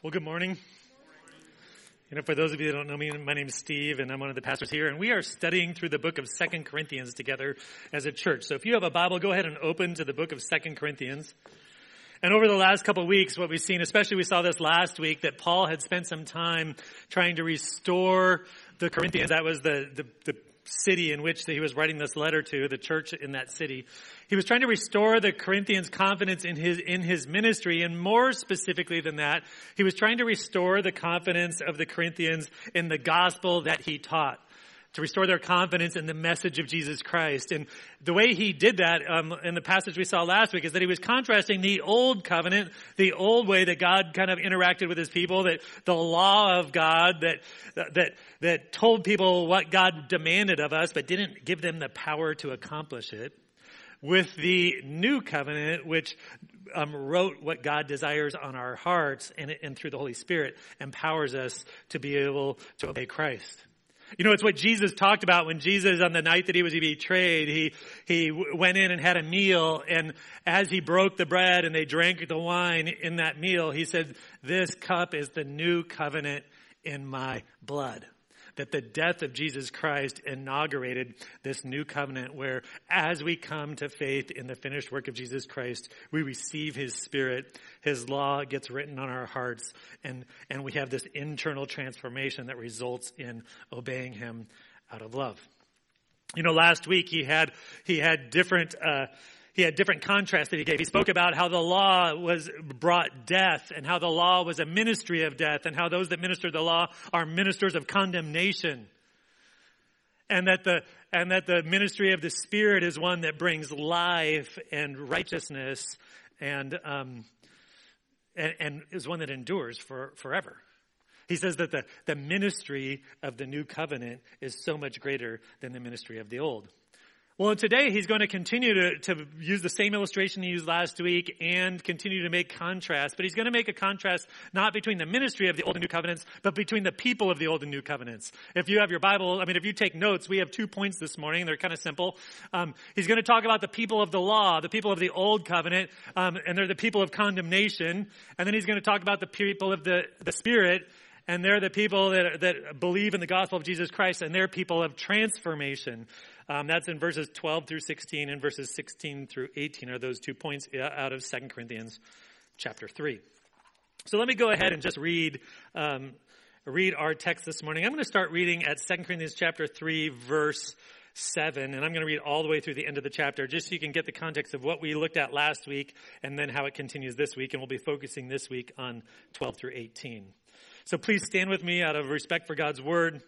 Well, good morning. For those of you that don't know me, my name is Steve, and I'm one of the pastors here, and we are studying through the book of 2 Corinthians together as a church. So if you have a Bible, go ahead and open to the book of 2 Corinthians. And over the last couple of weeks, what we've seen, especially we saw this last week, that Paul had spent some time trying to restore the Corinthians. That was the city in which he was writing this letter to, the church in that city. He was trying to restore the Corinthians' confidence in his ministry, and more specifically than that, he was trying to restore the confidence of the Corinthians in the gospel that he taught, to restore their confidence in the message of Jesus Christ. And the way he did that in the passage we saw last week is that he was contrasting the old covenant, the old way that God kind of interacted with his people, that the law of God that told people what God demanded of us, but didn't give them the power to accomplish it, with the new covenant, which wrote what God desires on our hearts, and through the Holy Spirit empowers us to be able to obey Christ. It's what Jesus talked about when Jesus, on the night that he was betrayed, he went in and had a meal, and as he broke the bread and they drank the wine in that meal, he said, "This cup is the new covenant in my blood." That the death of Jesus Christ inaugurated this new covenant where, as we come to faith in the finished work of Jesus Christ, we receive his Spirit, his law gets written on our hearts, and we have this internal transformation that results in obeying him out of love. Last week he had different contrasts that he gave. He spoke about how the law brought death, and how the law was a ministry of death, and how those that minister the law are ministers of condemnation. And that the ministry of the Spirit is one that brings life and righteousness, and is one that endures forever. He says that the ministry of the new covenant is so much greater than the ministry of the old. Well, today he's going to continue to use the same illustration he used last week and continue to make contrast. But he's going to make a contrast not between the ministry of the Old and New Covenants, but between the people of the Old and New Covenants. If you have your Bible, if you take notes, we have 2 points this morning. They're kind of simple. He's going to talk about the people of the law, the people of the Old Covenant, and they're the people of condemnation. And then he's going to talk about the people of the Spirit, and they're the people that believe in the gospel of Jesus Christ, and they're people of transformation. That's in verses 12 through 16, and verses 16 through 18 are those 2 points out of 2 Corinthians chapter 3. So let me go ahead and just read our text this morning. I'm going to start reading at 2 Corinthians chapter 3, verse 7, and I'm going to read all the way through the end of the chapter, just so you can get the context of what we looked at last week, and then how it continues this week, and we'll be focusing this week on 12 through 18. So please stand with me out of respect for God's word.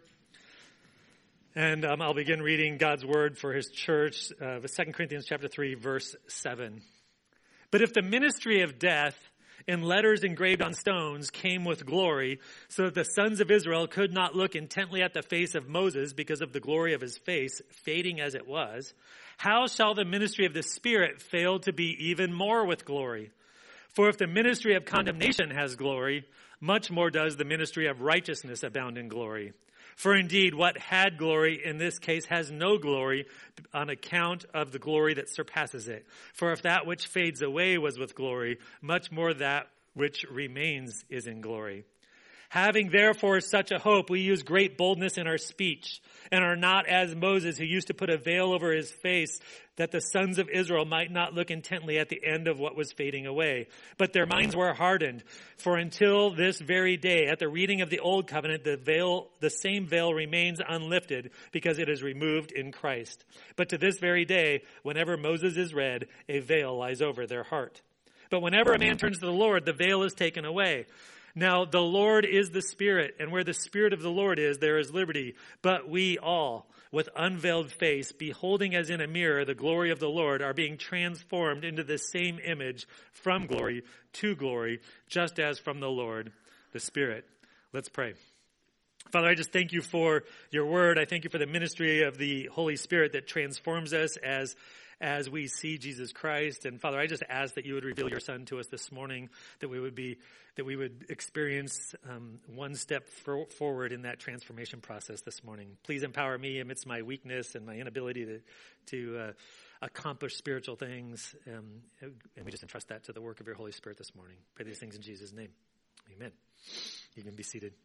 And I'll begin reading God's word for his church, 2 Corinthians chapter 3, verse 7. "But if the ministry of death in letters engraved on stones came with glory, so that the sons of Israel could not look intently at the face of Moses because of the glory of his face, fading as it was, how shall the ministry of the Spirit fail to be even more with glory? For if the ministry of condemnation has glory, much more does the ministry of righteousness abound in glory. For indeed, what had glory in this case has no glory on account of the glory that surpasses it. For if that which fades away was with glory, much more that which remains is in glory. Having therefore such a hope, we use great boldness in our speech, and are not as Moses, who used to put a veil over his face, that the sons of Israel might not look intently at the end of what was fading away. But their minds were hardened. For until this very day, at the reading of the old covenant, the same veil remains unlifted, because it is removed in Christ. But to this very day, whenever Moses is read, a veil lies over their heart. But whenever a man turns to the Lord, the veil is taken away. Now the Lord is the Spirit, and where the Spirit of the Lord is, there is liberty. But we all, with unveiled face, beholding as in a mirror the glory of the Lord, are being transformed into the same image from glory to glory, just as from the Lord, the Spirit." Let's pray. Father, I just thank you for your word. I thank you for the ministry of the Holy Spirit that transforms us as we see Jesus Christ. And Father, I just ask that you would reveal your Son to us this morning, that we would experience one step forward in that transformation process this morning. Please empower me amidst my weakness and my inability to accomplish spiritual things. And we just entrust that to the work of your Holy Spirit this morning. Pray these things in Jesus' name. Amen. You can be seated.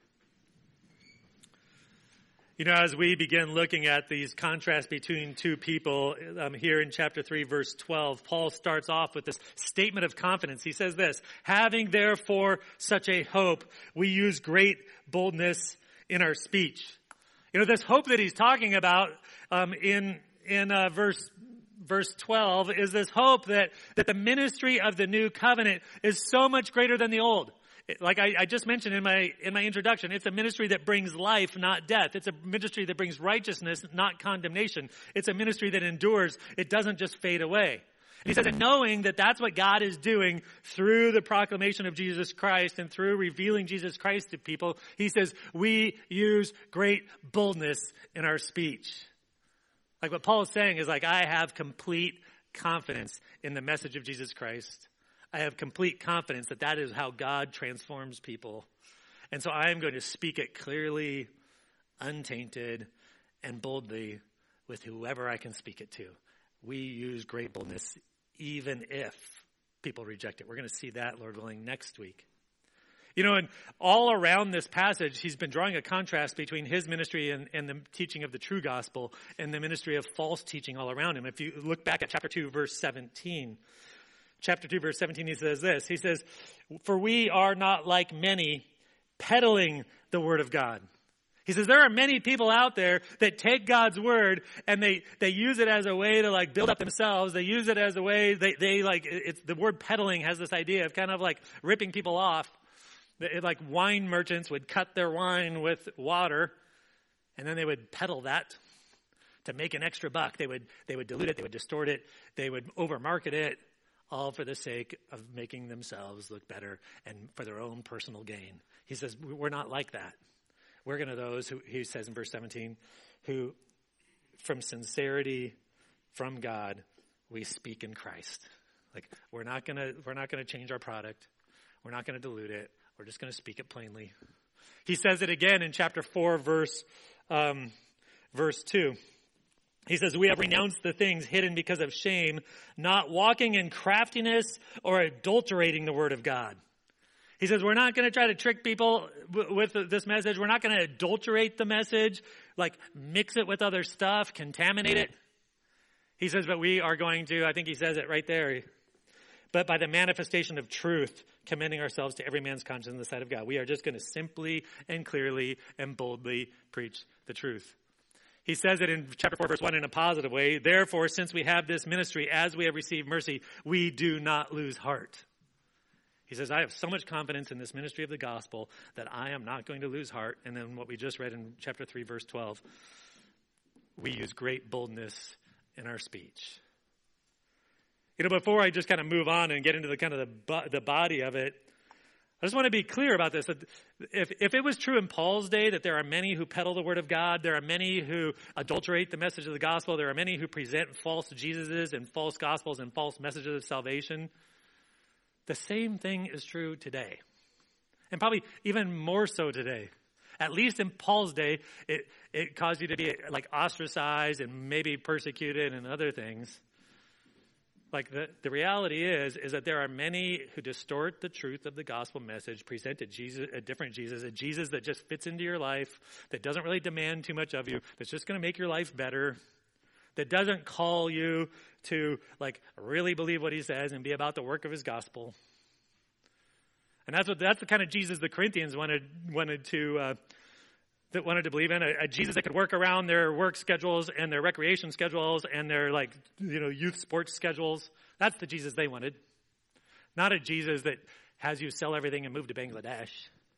You know, as we begin looking at these contrasts between two people here in chapter 3, verse 12, Paul starts off with this statement of confidence. He says this, having therefore such a hope, we use great boldness in our speech. You know, this hope that he's talking about in verse 12 is this hope that the ministry of the new covenant is so much greater than the old. Like I just mentioned in my introduction, it's a ministry that brings life, not death. It's a ministry that brings righteousness, not condemnation. It's a ministry that endures. It doesn't just fade away. And he says, and knowing that that's what God is doing through the proclamation of Jesus Christ and through revealing Jesus Christ to people, he says, we use great boldness in our speech. Like what Paul is saying is like, I have complete confidence in the message of Jesus Christ. I have complete confidence that that is how God transforms people. And so I am going to speak it clearly, untainted, and boldly with whoever I can speak it to. We use great boldness even if people reject it. We're going to see that, Lord willing, next week. You know, and all around this passage, he's been drawing a contrast between his ministry and the teaching of the true gospel and the ministry of false teaching all around him. If you look back at chapter 2, verse 17, Chapter 2, verse 17, he says this. He says, for we are not like many peddling the word of God. He says, there are many people out there that take God's word and they use it as a way to like build up themselves. They use it as a way, they like, it's the word peddling has this idea of kind of like ripping people off. Like wine merchants would cut their wine with water and then they would peddle that to make an extra buck. They would dilute it. They would distort it. They would overmarket it. All for the sake of making themselves look better and for their own personal gain. He says, we're not like that. We're going to those who, he says in verse 17, who from sincerity from God, we speak in Christ. Like we're not going to change our product. We're not going to dilute it. We're just going to speak it plainly. He says it again in chapter 4, verse 2. He says, we have renounced the things hidden because of shame, not walking in craftiness or adulterating the word of God. He says, we're not going to try to trick people with this message. We're not going to adulterate the message, like mix it with other stuff, contaminate it. He says, but we are going to, I think he says it right there, but by the manifestation of truth, commending ourselves to every man's conscience in the sight of God. We are just going to simply and clearly and boldly preach the truth. He says it in chapter 4, verse 1 in a positive way. Therefore, since we have this ministry, as we have received mercy, we do not lose heart. He says, I have so much confidence in this ministry of the gospel that I am not going to lose heart. And then what we just read in chapter 3, verse 12, we use great boldness in our speech. You know, before I just kind of move on and get into the kind of the body of it, I just want to be clear about this. That if it was true in Paul's day that there are many who peddle the word of God, there are many who adulterate the message of the gospel, there are many who present false Jesuses and false gospels and false messages of salvation, the same thing is true today. And probably even more so today. At least in Paul's day, it caused you to be like ostracized and maybe persecuted and other things. Like the reality is that there are many who distort the truth of the gospel message, present a different Jesus, a Jesus that just fits into your life, that doesn't really demand too much of you, that's just going to make your life better, that doesn't call you to like really believe what he says and be about the work of his gospel. And that's the kind of Jesus the Corinthians wanted to believe in, a Jesus that could work around their work schedules and their recreation schedules and their youth sports schedules. That's the Jesus they wanted. Not a Jesus that has you sell everything and move to Bangladesh.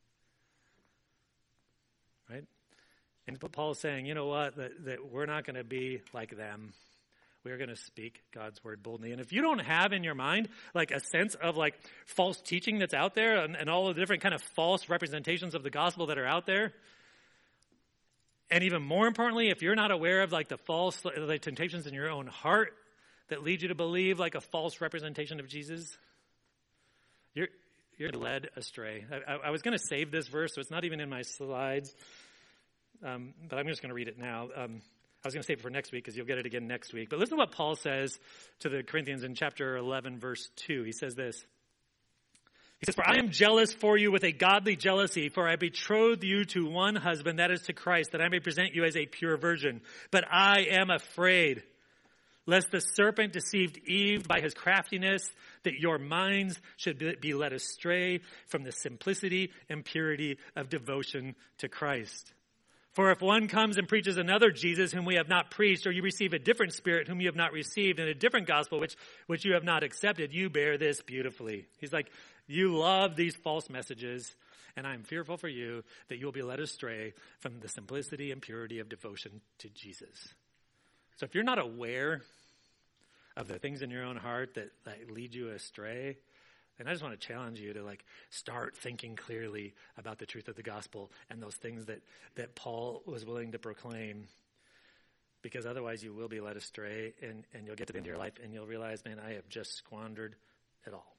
Right? And Paul is saying, you know what, that we're not going to be like them. We're going to speak God's word boldly. And if you don't have in your mind like a sense of like false teaching that's out there and all the different kind of false representations of the gospel that are out there, and even more importantly, if you're not aware of like the temptations in your own heart that lead you to believe like a false representation of Jesus, you're led astray. I was going to save this verse, so it's not even in my slides, but I'm just going to read it now. I was going to save it for next week because you'll get it again next week. But listen to what Paul says to the Corinthians in chapter 11, verse 2. He says this, He says, for I am jealous for you with a godly jealousy, for I betrothed you to one husband, that is to Christ, that I may present you as a pure virgin. But I am afraid, lest the serpent deceived Eve by his craftiness, that your minds should be led astray from the simplicity and purity of devotion to Christ. For if one comes and preaches another Jesus whom we have not preached, or you receive a different spirit whom you have not received, and a different gospel which you have not accepted, you bear this beautifully. He's like, you love these false messages, and I'm fearful for you that you'll be led astray from the simplicity and purity of devotion to Jesus. So if you're not aware of the things in your own heart that lead you astray, then I just want to challenge you to start thinking clearly about the truth of the gospel and those things that Paul was willing to proclaim. Because otherwise you will be led astray, and you'll get to the end of your life and you'll realize, man, I have just squandered it all.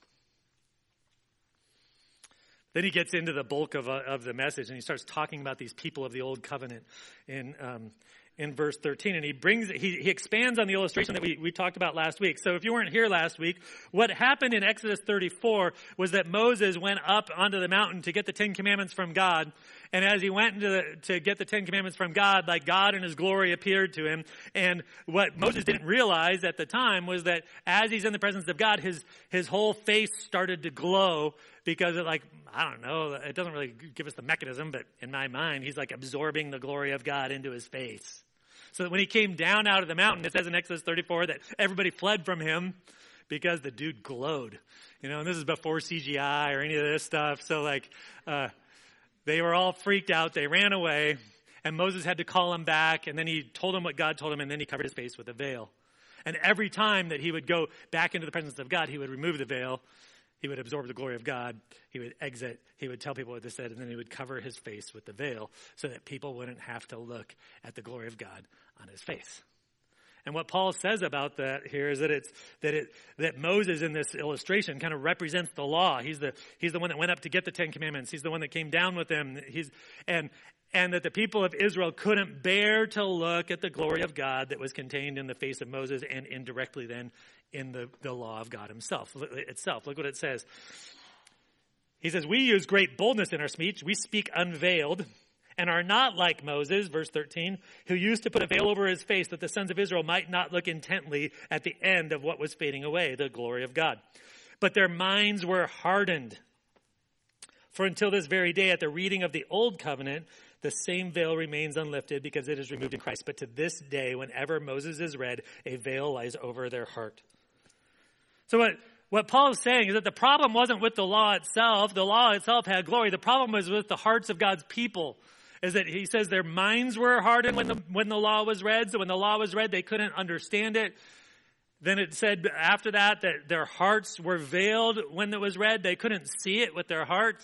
Then he gets into the bulk of the message, and he starts talking about these people of the old covenant in verse 13. And he expands on the illustration that we talked about last week. So if you weren't here last week, what happened in Exodus 34 was that Moses went up onto the mountain to get the 10 Commandments from God. And as he went to get the 10 Commandments from God, God in his glory appeared to him. And what Moses didn't realize at the time was that as he's in the presence of God, his whole face started to glow, because I don't know, it doesn't really give us the mechanism, but in my mind, he's absorbing the glory of God into his face. So that when he came down out of the mountain, it says in Exodus 34 that everybody fled from him because the dude glowed. And this is before CGI or any of this stuff. So they were all freaked out. They ran away, and Moses had to call them back, and then he told them what God told him, and then he covered his face with a veil. And every time that he would go back into the presence of God, he would remove the veil. He would absorb the glory of God. He would exit. He would tell people what they said, and then he would cover his face with the veil so that people wouldn't have to look at the glory of God on his face. And what Paul says about that here is that Moses in this illustration kind of represents the law. He's the one that went up to get the 10 Commandments. He's the one that came down with them. And that the people of Israel couldn't bear to look at the glory of God that was contained in the face of Moses, and indirectly then in the law of God itself. Look what it says. He says, we use great boldness in our speech. We speak unveiled and are not like Moses, verse 13, who used to put a veil over his face that the sons of Israel might not look intently at the end of what was fading away, the glory of God. But their minds were hardened. For until this very day, at the reading of the old covenant, the same veil remains unlifted because it is removed in Christ. But to this day, whenever Moses is read, a veil lies over their heart. So what Paul is saying is that the problem wasn't with the law itself. The law itself had glory. The problem was with the hearts of God's people. Is that he says their minds were hardened when the law was read. So when the law was read, they couldn't understand it. Then it said after that their hearts were veiled when it was read. They couldn't see it with their hearts.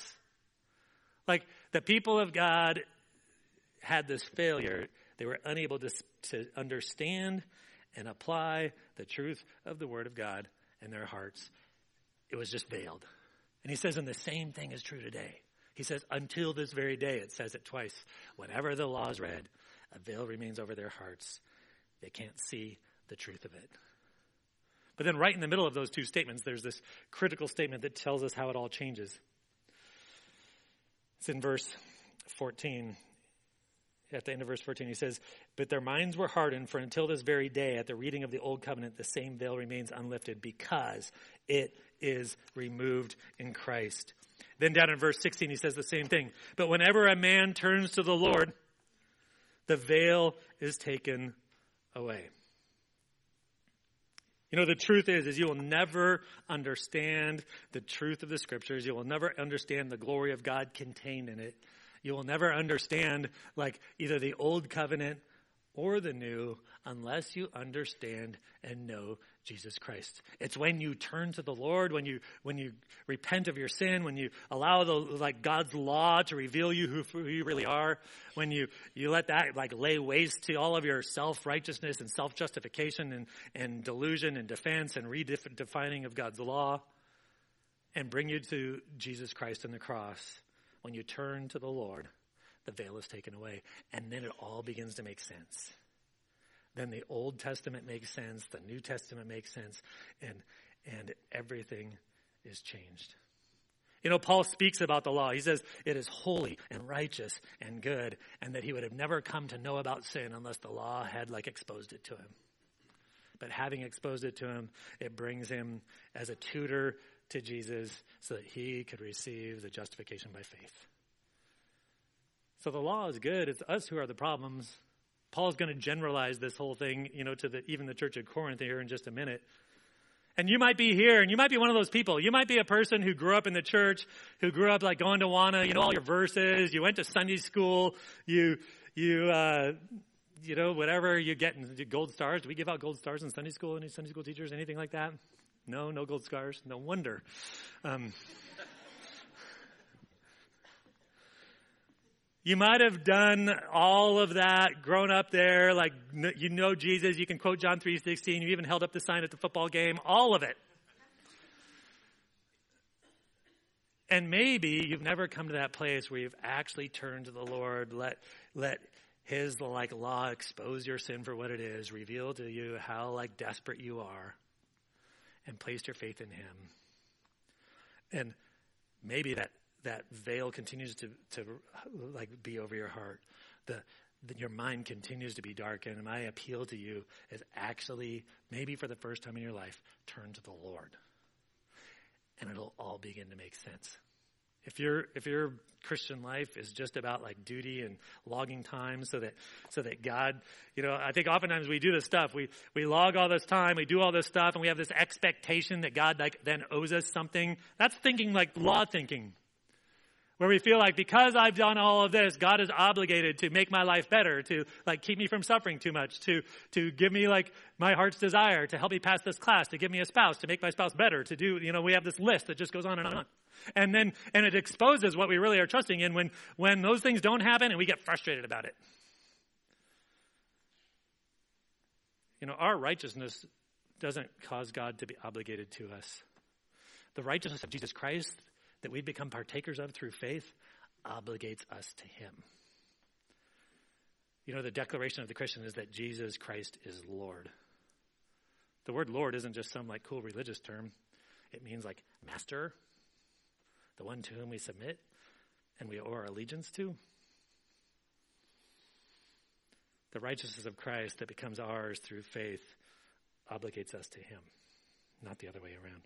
The people of God had this failure. They were unable to understand and apply the truth of the Word of God in their hearts. It was just veiled. And he says, and the same thing is true today. He says, until this very day, it says it twice. Whenever the law is read, a veil remains over their hearts. They can't see the truth of it. But then right in the middle of those two statements, there's this critical statement that tells us how it all changes. It's in verse 14. At the end of verse 14, he says, but their minds were hardened, for until this very day, at the reading of the old covenant, the same veil remains unlifted because it is removed in Christ. Then down in verse 16, he says the same thing. But whenever a man turns to the Lord, the veil is taken away. The truth is you will never understand the truth of the scriptures. You will never understand the glory of God contained in it. You will never understand either the old covenant or the new unless you understand and know Jesus Christ. It's when you turn to the Lord, when you repent of your sin, when you allow God's law to reveal you who you really are, when you let that lay waste to all of your self-righteousness and self-justification and delusion and defense and redefining of God's law, and bring you to Jesus Christ and the cross. When you turn to the Lord, the veil is taken away, and then it all begins to make sense. Then the Old Testament makes sense, the New Testament makes sense, and everything is changed. You know, Paul speaks about the law. He says it is holy and righteous and good, and that he would have never come to know about sin unless the law had exposed it to him. But having exposed it to him, it brings him as a tutor to Jesus so that he could receive the justification by faith. So the law is good. It's us who are the problems. Paul's going to generalize this whole thing, to even the church of Corinth here in just a minute. And you might be here, and you might be one of those people. You might be a person who grew up in the church, who grew up going to Awana, you know all your verses, you went to Sunday school, whatever you get in gold stars. Do we give out gold stars in Sunday school? Any Sunday school teachers, anything like that? No gold stars. No wonder. You might have done all of that, grown up there, Jesus, you can quote John 3:16, you even held up the sign at the football game, all of it. And maybe you've never come to that place where you've actually turned to the Lord, let his law expose your sin for what it is, reveal to you how desperate you are, and placed your faith in him. And maybe that veil continues to be over your heart. Your mind continues to be darkened. And my appeal to you is actually, maybe for the first time in your life, turn to the Lord. And it'll all begin to make sense. If your Christian life is just about duty and logging time so that God, I think oftentimes we do this stuff. We log all this time, we do all this stuff, and we have this expectation that God then owes us something. That's thinking law thinking. Where we feel because I've done all of this, God is obligated to make my life better, to keep me from suffering too much, to give me my heart's desire, to help me pass this class, to give me a spouse, to make my spouse better, to do, we have this list that just goes on and on. And it exposes what we really are trusting in when those things don't happen and we get frustrated about it. Our righteousness doesn't cause God to be obligated to us. The righteousness of Jesus Christ that we become partakers of through faith obligates us to him. The declaration of the Christian is that Jesus Christ is Lord. The word Lord isn't just some cool religious term. It means master, the one to whom we submit and we owe our allegiance to. The righteousness of Christ that becomes ours through faith obligates us to him, not the other way around.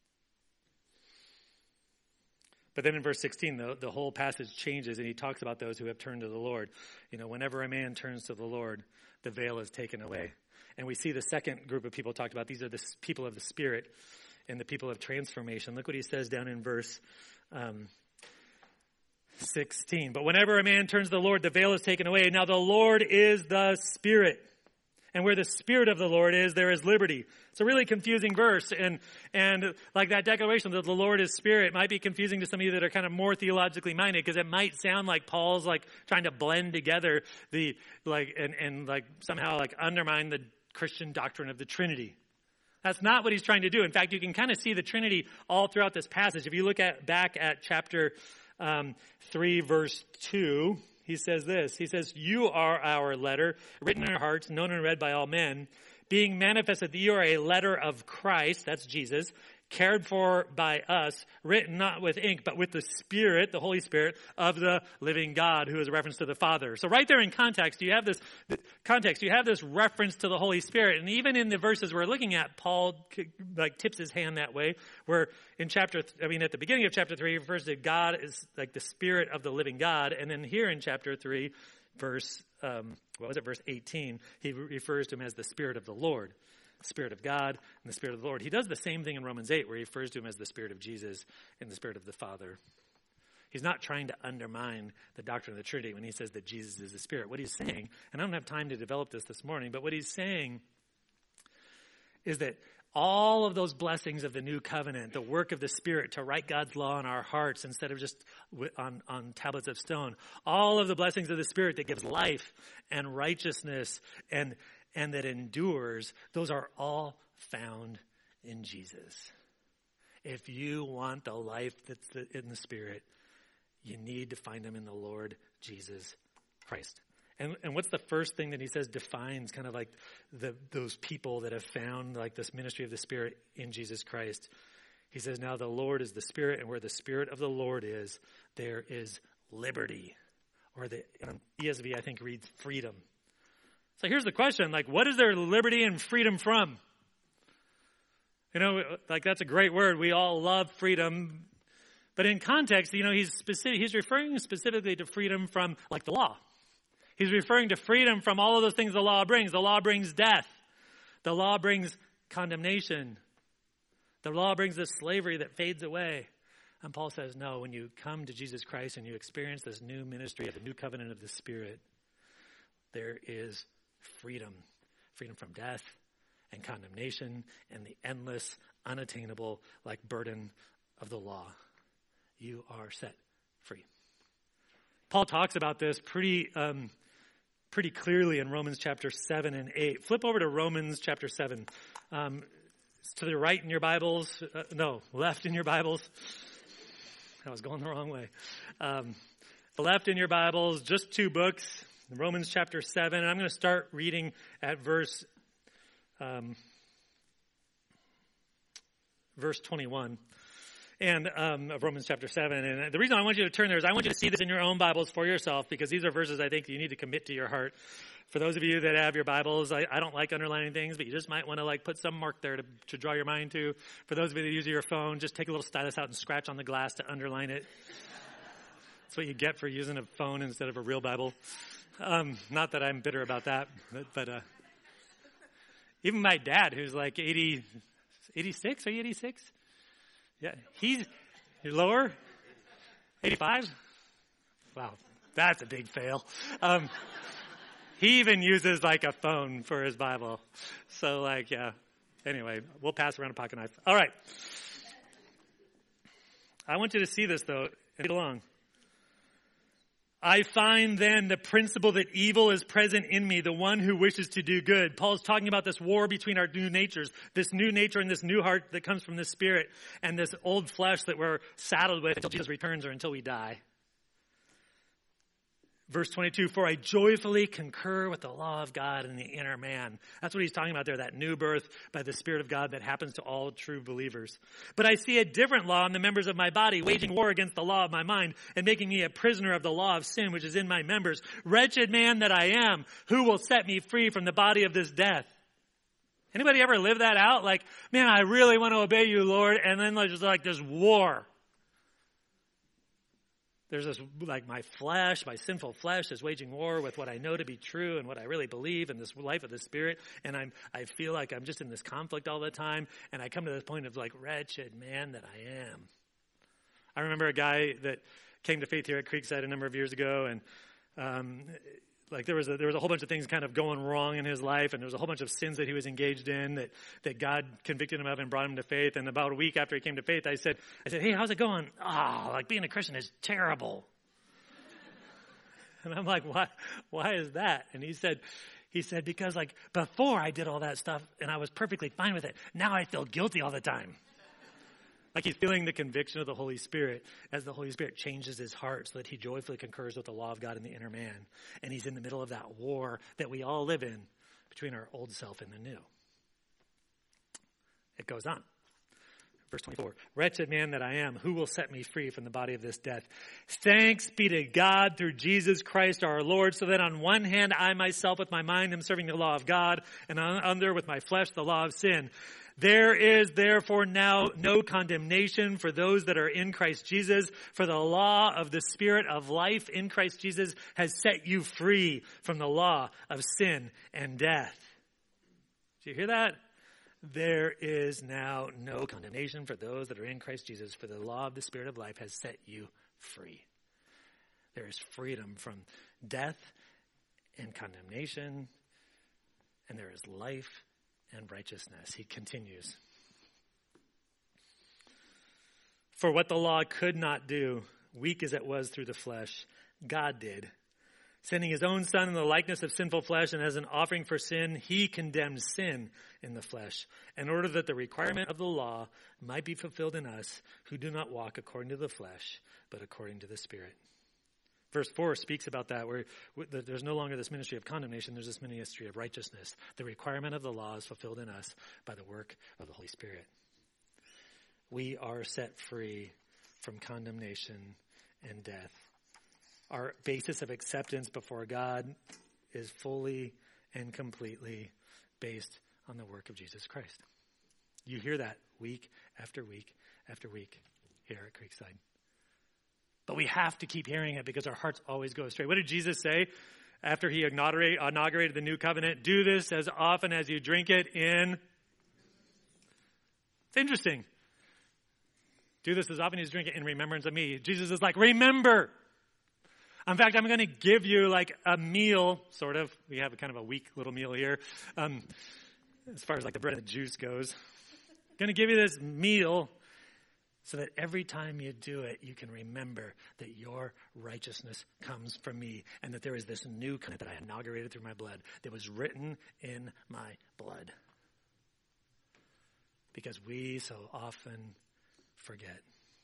But then in verse 16, the whole passage changes, and he talks about those who have turned to the Lord. Whenever a man turns to the Lord, the veil is taken away. And we see the second group of people talked about. These are the people of the Spirit and the people of transformation. Look what he says down in verse 16. But whenever a man turns to the Lord, the veil is taken away. Now the Lord is the Spirit. And where the Spirit of the Lord is, there is liberty. It's a really confusing verse. And that declaration that the Lord is Spirit might be confusing to some of you that are kind of more theologically minded, because it might sound like Paul's trying to blend together somehow undermine the Christian doctrine of the Trinity. That's not what he's trying to do. In fact, you can kind of see the Trinity all throughout this passage. If you look back at chapter 3, verse 2, he says this. He says, "You are our letter, written in our hearts, known and read by all men, being manifested that you are a letter of Christ," that's Jesus, "cared for by us, written not with ink, but with the Spirit, the Holy Spirit of the living God," who is a reference to the Father. So right there in context, you have this reference to the Holy Spirit. And even in the verses we're looking at, Paul tips his hand that way, where at the beginning of chapter 3, he refers to God as the Spirit of the living God. And then here in chapter 3, verse 18, he refers to him as the Spirit of the Lord. Spirit of God and the Spirit of the Lord. He does the same thing in Romans 8, where he refers to him as the Spirit of Jesus and the Spirit of the Father. He's not trying to undermine the doctrine of the Trinity when he says that Jesus is the Spirit. What he's saying, and I don't have time to develop this morning, but what he's saying is that all of those blessings of the new covenant, the work of the Spirit to write God's law in our hearts instead of just on tablets of stone, all of the blessings of the Spirit that gives life and righteousness and that endures, those are all found in Jesus. If you want the life that's in the Spirit, you need to find them in the Lord Jesus Christ. And what's the first thing that he says defines kind of those people that have found this ministry of the Spirit in Jesus Christ? He says, now the Lord is the Spirit, and where the Spirit of the Lord is, there is liberty. Or the ESV, I think, reads freedom. So here's the question, like, what is their liberty and freedom from? You know, like, that's a great word. We all love freedom. But in context, you know, he's referring specifically to freedom from, like, the law. He's referring to freedom from all of those things the law brings. The law brings death. The law brings condemnation. The law brings this slavery that fades away. And Paul says, no, when you come to Jesus Christ and you experience this new ministry of the new covenant of the Spirit, there is freedom. Freedom from death and condemnation and the endless, unattainable, like, burden of the law. You are set free. Paul talks about this pretty clearly in Romans chapter 7 and 8. Flip over to Romans chapter 7. It's to the right in your Bibles. Left in your Bibles. I was going the wrong way. Left in your Bibles, just 2 books. Romans chapter 7. And I'm going to start reading at verse 21. And of Romans chapter 7. And the reason I want you to turn there is I want you to see this in your own Bibles for yourself, because these are verses I think you need to commit to your heart. For those of you that have your Bibles, I don't like underlining things, but you just might want to, like, put some mark there to draw your mind to. For those of you that use your phone, just take a little stylus out and scratch on the glass to underline it. That's what you get for using a phone instead of a real Bible. Not that I'm bitter about that, but even my dad, who's like 86, are you 86? Yeah, you're lower? 85? Wow, that's a big fail. He even uses, like, a phone for his Bible. So, like, yeah. Anyway, we'll pass around a pocket knife. All right. I want you to see this, though, and read along. I find then the principle that evil is present in me, the one who wishes to do good. Paul's talking about this war between our new natures, this new nature and this new heart that comes from the Spirit, and this old flesh that we're saddled with until Jesus returns or until we die. Verse 22, for I joyfully concur with the law of God in the inner man. That's what he's talking about there, that new birth by the Spirit of God that happens to all true believers. But I see a different law in the members of my body, waging war against the law of my mind and making me a prisoner of the law of sin, which is in my members. Wretched man that I am, who will set me free from the body of this death? Anybody ever live that out? Like, man, I really want to obey you, Lord. And then there's like this war. There's this, like, my flesh, my sinful flesh is waging war with what I know to be true and what I really believe in this life of the Spirit. And I feel like I'm just in this conflict all the time. And I come to this point of, like, wretched man that I am. I remember a guy that came to faith here at Creekside a number of years ago. And, like, there was a whole bunch of things kind of going wrong in his life, and there was a whole bunch of sins that he was engaged in that God convicted him of and brought him to faith. And about a week after he came to faith, I said, hey, how's it going? Like, being a Christian is terrible. And I'm like, why is that? And he said, because, like, before I did all that stuff and I was perfectly fine with it, now I feel guilty all the time. Like, he's feeling the conviction of the Holy Spirit as the Holy Spirit changes his heart so that he joyfully concurs with the law of God in the inner man. And he's in the middle of that war that we all live in between our old self and the new. It goes on. Verse 24, wretched man that I am, who will set me free from the body of this death? Thanks be to God through Jesus Christ our Lord, so that on one hand I myself with my mind am serving the law of God, and on other with my flesh the law of sin. There is therefore now no condemnation for those that are in Christ Jesus, for the law of the Spirit of life in Christ Jesus has set you free from the law of sin and death. Do you hear that? There is now no condemnation for those that are in Christ Jesus, for the law of the Spirit of life has set you free. There is freedom from death and condemnation, and there is life and righteousness. He continues. For what the law could not do, weak as it was through the flesh, God did. Sending his own Son in the likeness of sinful flesh, and as an offering for sin, he condemned sin in the flesh, in order that the requirement of the law might be fulfilled in us, who do not walk according to the flesh, but according to the Spirit. Verse 4 speaks about that, where there's no longer this ministry of condemnation, there's this ministry of righteousness. The requirement of the law is fulfilled in us by the work of the Holy Spirit. we are set free from condemnation and death. Our basis of acceptance before God is fully and completely based on the work of Jesus Christ. You hear that week after week after week here at Creekside. But we have to keep hearing it because our hearts always go astray. What did Jesus say after he inaugurated the new covenant? Do this as often as you drink it in... It's interesting. Do this as often as you drink it in remembrance of me. Jesus is like, remember. In fact, I'm going to give you like a meal, sort of. We have a kind of a weak little meal here. As far as like the bread and the juice goes. I'm going to give you this meal so that every time you do it, you can remember that your righteousness comes from me and that there is this new covenant that I inaugurated through my blood that was written in my blood. Because we so often forget.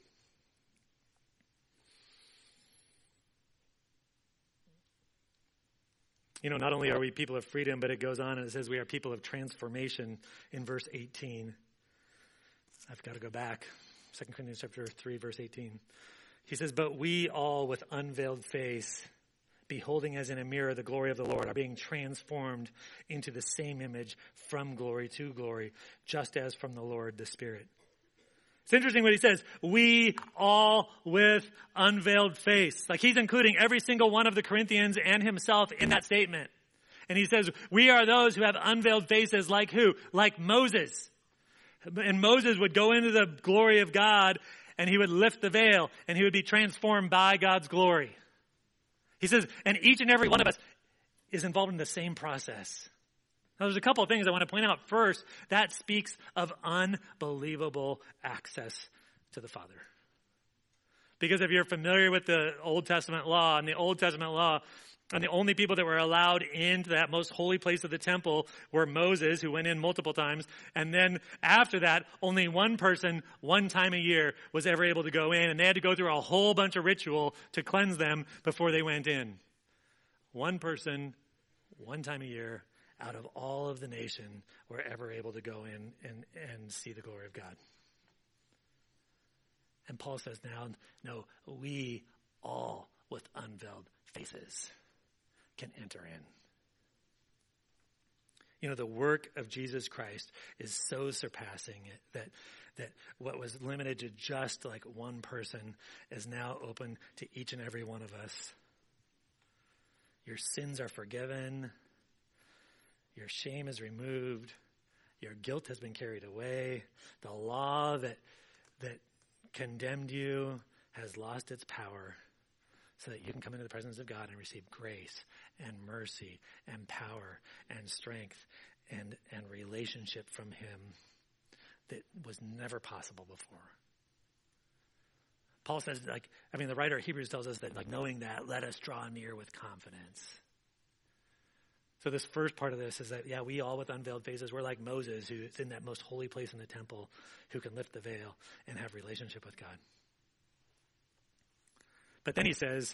You know, not only are we people of freedom, but it goes on and it says we are people of transformation in verse 18. I've got to go back. 2 Corinthians chapter 3, verse 18. He says, but we all with unveiled face, beholding as in a mirror the glory of the Lord, are being transformed into the same image from glory to glory, just as from the Lord the Spirit. It's interesting what he says. We all with unveiled face. Like he's including every single one of the Corinthians and himself in that statement. And he says, we are those who have unveiled faces like who? Like Moses. And Moses would go into the glory of God and he would lift the veil and he would be transformed by God's glory. He says, and each and every one of us is involved in the same process. Now, there's a couple of things I want to point out. First, that speaks of unbelievable access to the Father. Because if you're familiar with the Old Testament law, and the Old Testament law, and the only people that were allowed into that most holy place of the temple were Moses, who went in multiple times. And then after that, only one person, one time a year, was ever able to go in. And they had to go through a whole bunch of ritual to cleanse them before they went in. One person, one time a year, out of all of the nation, were ever able to go in and see the glory of God. And Paul says now, no, we all with unveiled faces can enter in. You know, the work of Jesus Christ is so surpassing that what was limited to just like one person is now open to each and every one of us. Your sins are forgiven. Your shame is removed. Your guilt has been carried away. The law that condemned you has lost its power, so that you can come into the presence of God and receive grace and mercy and power and strength and relationship from him that was never possible before. Paul says, the writer of Hebrews tells us that, knowing that, let us draw near with confidence. So this first part of this is that, we all with unveiled faces, we're like Moses, who is in that most holy place in the temple, who can lift the veil and have relationship with God. But then he says,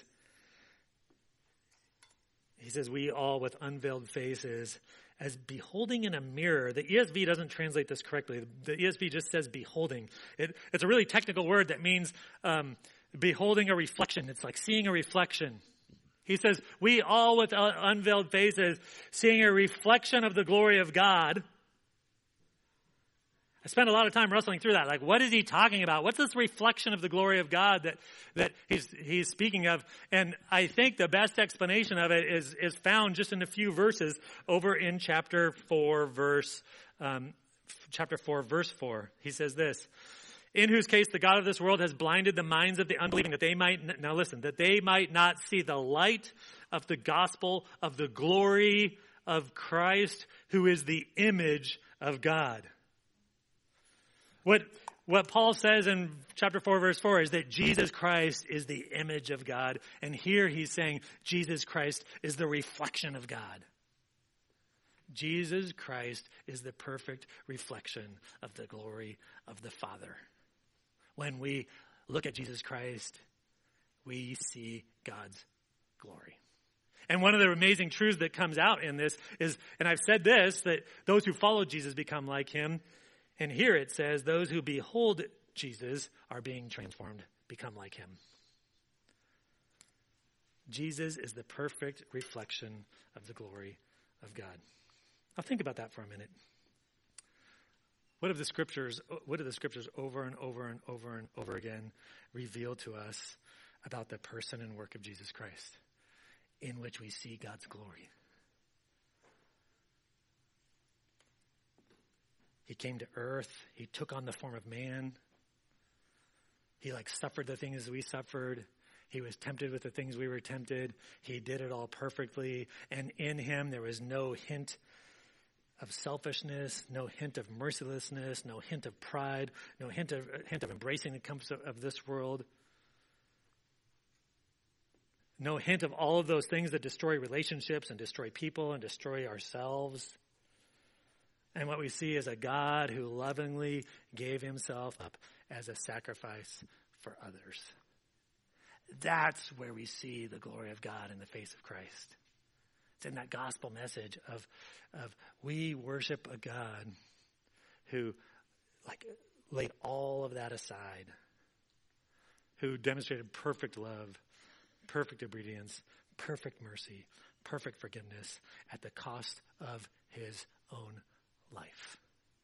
we all with unveiled faces, as beholding in a mirror. The ESV doesn't translate this correctly. The ESV just says beholding. It's a really technical word that means beholding a reflection. It's like seeing a reflection. He says, we all with unveiled faces, seeing a reflection of the glory of God. I spent a lot of time wrestling through that. What is he talking about? What's this reflection of the glory of God that he's speaking of? And I think the best explanation of it is found just in a few verses over in chapter 4, verse 4. He says this, in whose case the God of this world has blinded the minds of the unbelieving that they might not see the light of the gospel of the glory of Christ, who is the image of God. What Paul says in chapter 4, verse 4 is that Jesus Christ is the image of God. And here he's saying Jesus Christ is the reflection of God. Jesus Christ is the perfect reflection of the glory of the Father. When we look at Jesus Christ, we see God's glory. And one of the amazing truths that comes out in this is, and I've said this, that those who follow Jesus become like him. And here it says, those who behold Jesus are being transformed, become like him. Jesus is the perfect reflection of the glory of God. Now think about that for a minute. What do the scriptures over and over and over and over again reveal to us about the person and work of Jesus Christ, in which we see God's glory? He came to earth. He took on the form of man. He suffered the things we suffered. He was tempted with the things we were tempted. He did it all perfectly. And in him, there was no hint of selfishness, no hint of mercilessness, no hint of pride, no hint of embracing the comforts of this world. No hint of all of those things that destroy relationships and destroy people and destroy ourselves. And what we see is a God who lovingly gave himself up as a sacrifice for others. That's where we see the glory of God in the face of Christ. It's in that gospel message of we worship a God who laid all of that aside, who demonstrated perfect love, perfect obedience, perfect mercy, perfect forgiveness at the cost of his own life.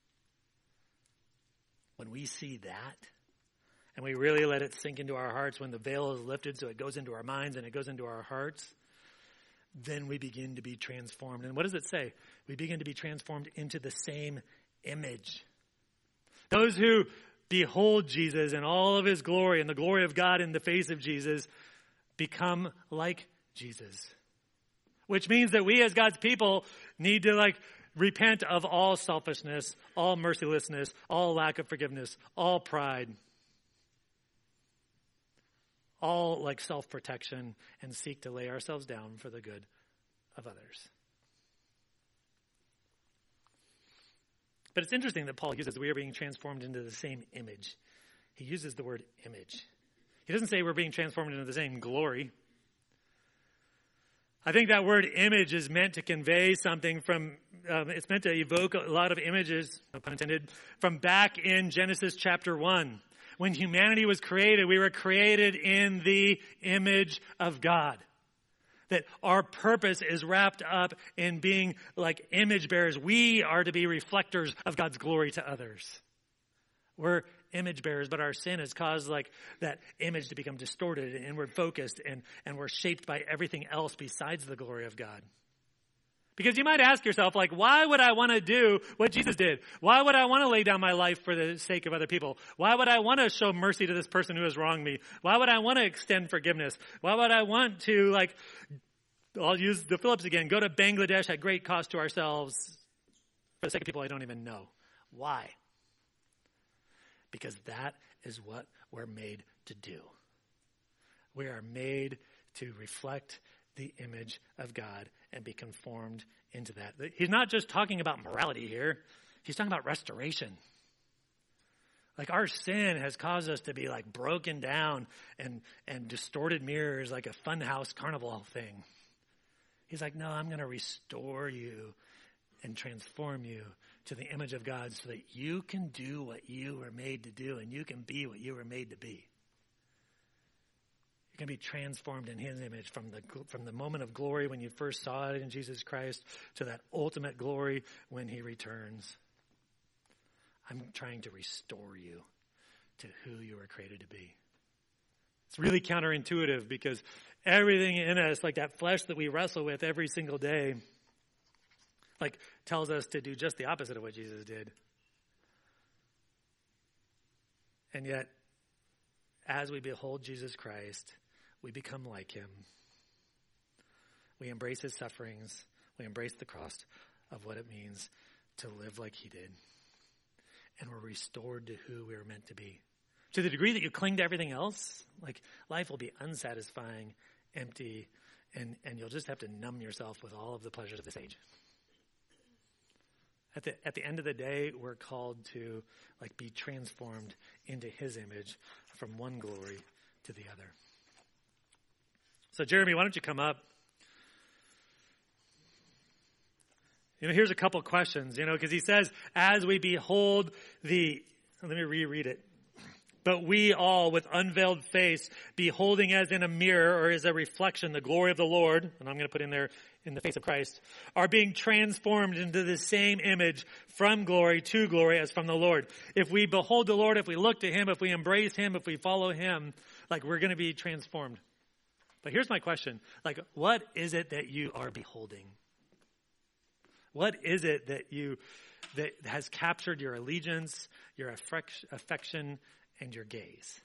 When we see that, and we really let it sink into our hearts, when the veil is lifted so it goes into our minds and it goes into our hearts, then we begin to be transformed. And what does it say? We begin to be transformed into the same image. Those who behold Jesus and all of his glory and the glory of God in the face of Jesus become like Jesus. Which means that we as God's people need to repent of all selfishness, all mercilessness, all lack of forgiveness, all pride, all self-protection, and seek to lay ourselves down for the good of others. But it's interesting that Paul uses we are being transformed into the same image. He uses the word image. He doesn't say we're being transformed into the same glory. I think that word image is meant to convey something it's meant to evoke a lot of images, no pun intended, from back in Genesis chapter 1. When humanity was created, we were created in the image of God. That our purpose is wrapped up in being like image bearers. We are to be reflectors of God's glory to others. We're image bearers, but our sin has caused that image to become distorted and inward focused, and we're shaped by everything else besides the glory of God. Because you might ask yourself, why would I want to do what Jesus did? Why would I want to lay down my life for the sake of other people? Why would I want to show mercy to this person who has wronged me? Why would I want to extend forgiveness? Why would I want to, I'll use the Phillips again, go to Bangladesh at great cost to ourselves for the sake of people I don't even know? Why? Because that is what we're made to do. We are made to reflect the image of God and be conformed into that. He's not just talking about morality here. He's talking about restoration. Our sin has caused us to be broken down and distorted mirrors, like a funhouse carnival thing. He's no, I'm going to restore you and transform you to the image of God so that you can do what you were made to do and you can be what you were made to be. You're going to be transformed in his image from the moment of glory when you first saw it in Jesus Christ to that ultimate glory when he returns. I'm trying to restore you to who you were created to be. It's really counterintuitive because everything in us, that flesh that we wrestle with every single day, tells us to do just the opposite of what Jesus did. And yet, as we behold Jesus Christ, we become like him. We embrace his sufferings. We embrace the cost of what it means to live like he did. And we're restored to who we were meant to be. To the degree that you cling to everything else, life will be unsatisfying, empty, and you'll just have to numb yourself with all of the pleasures of this age. At the end of the day, we're called to be transformed into his image from one glory to the other. So Jeremy, why don't you come up? Here's a couple questions, because he says, as we behold let me reread it. But we all, with unveiled face, beholding as in a mirror or as a reflection the glory of the Lord, and I'm going to put in there in the face of Christ, are being transformed into the same image from glory to glory as from the Lord. If we behold the Lord, if we look to him, if we embrace him, if we follow him, like we're going to be transformed. But here's my question. Like, what is it that you are beholding? What is it that has captured your allegiance, your affection, and your gaze?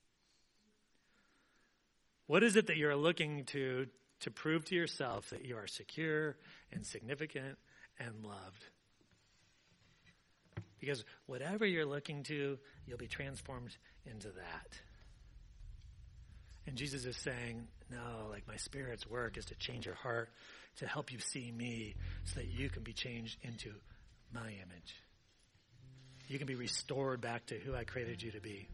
What is it that you're looking to prove to yourself that you are secure and significant and loved? Because whatever you're looking to, you'll be transformed into that. And Jesus is saying, no, like my Spirit's work is to change your heart, to help you see me so that you can be changed into my image. You can be restored back to who I created you to be.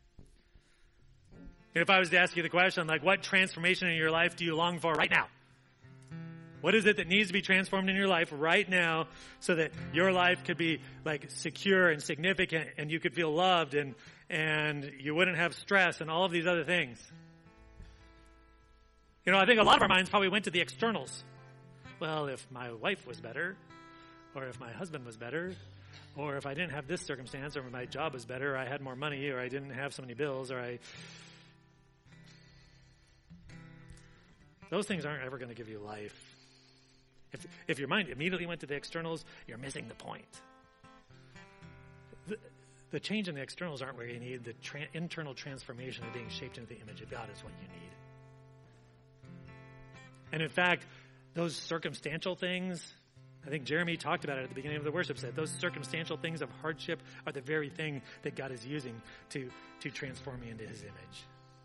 And if I was to ask you the question, like, what transformation in your life do you long for right now? What is it that needs to be transformed in your life right now so that your life could be like secure and significant and you could feel loved and you wouldn't have stress and all of these other things? You know, I think a lot of our minds probably went to the externals. Well, if my wife was better, or if my husband was better, or if I didn't have this circumstance, or if my job was better, or I had more money, or I didn't have so many bills, those things aren't ever going to give you life. If your mind immediately went to the externals, you're missing the point. The change in the externals aren't where you need. The internal transformation of being shaped into the image of God is what you need. And in fact, those circumstantial things, I think Jeremy talked about it at the beginning of the worship set, those circumstantial things of hardship are the very thing that God is using to transform me into his image.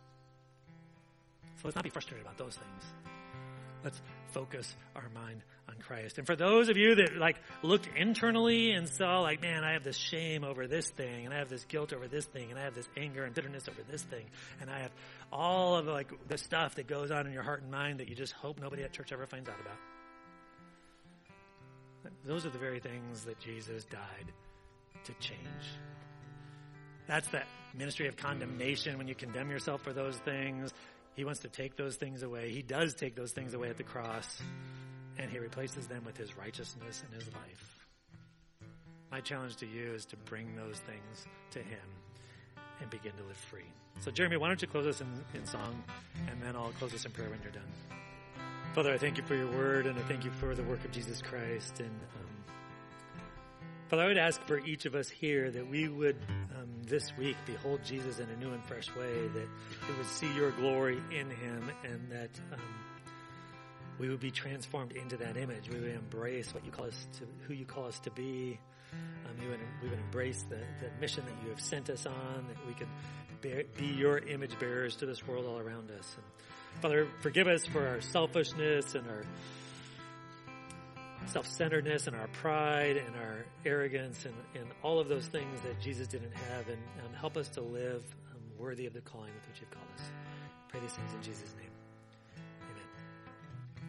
So let's not be frustrated about those things. Let's focus our mind on Christ. And for those of you that like looked internally and saw like, man, I have this shame over this thing, and I have this guilt over this thing, and I have this anger and bitterness over this thing, and I have all of like the stuff that goes on in your heart and mind that you just hope nobody at church ever finds out about. Those are the very things that Jesus died to change. That's that ministry of condemnation when you condemn yourself for those things. He wants to take those things away. He does take those things away at the cross, and he replaces them with his righteousness in his life. My challenge to you is to bring those things to him and begin to live free. So Jeremy, why don't you close us in song, and then I'll close us in prayer when you're done. Father, I thank you for your word, and I thank you for the work of Jesus Christ. And Father, I would ask for each of us here that we would this week behold Jesus in a new and fresh way, that we would see your glory in him, and that we would be transformed into that image. We would embrace what you call us to, who you call us to be. We would embrace the mission that you have sent us on, that we could be your image bearers to this world all around us. And Father, forgive us for our selfishness and our self-centeredness and our pride and our arrogance and all of those things that Jesus didn't have, and help us to live worthy of the calling with which you've called us. Pray these things in Jesus' name.